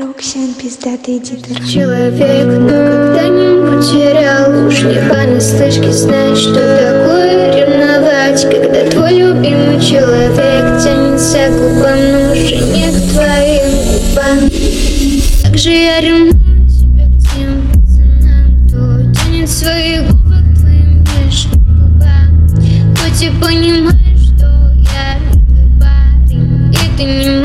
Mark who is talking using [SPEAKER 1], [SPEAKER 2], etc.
[SPEAKER 1] Роксиан, пиздатый эдитор.
[SPEAKER 2] Человек, но когда-нибудь терял. Уж не понаслышке знать, что такое ревновать, когда твой любимый человек тянется к губам, но уже не к твоим губам. Как же я ревную тебя к тем пацанам, кто тянет свои губы к твоим нежным губам. Хоть и понимаешь, что я не твой парень, и ты не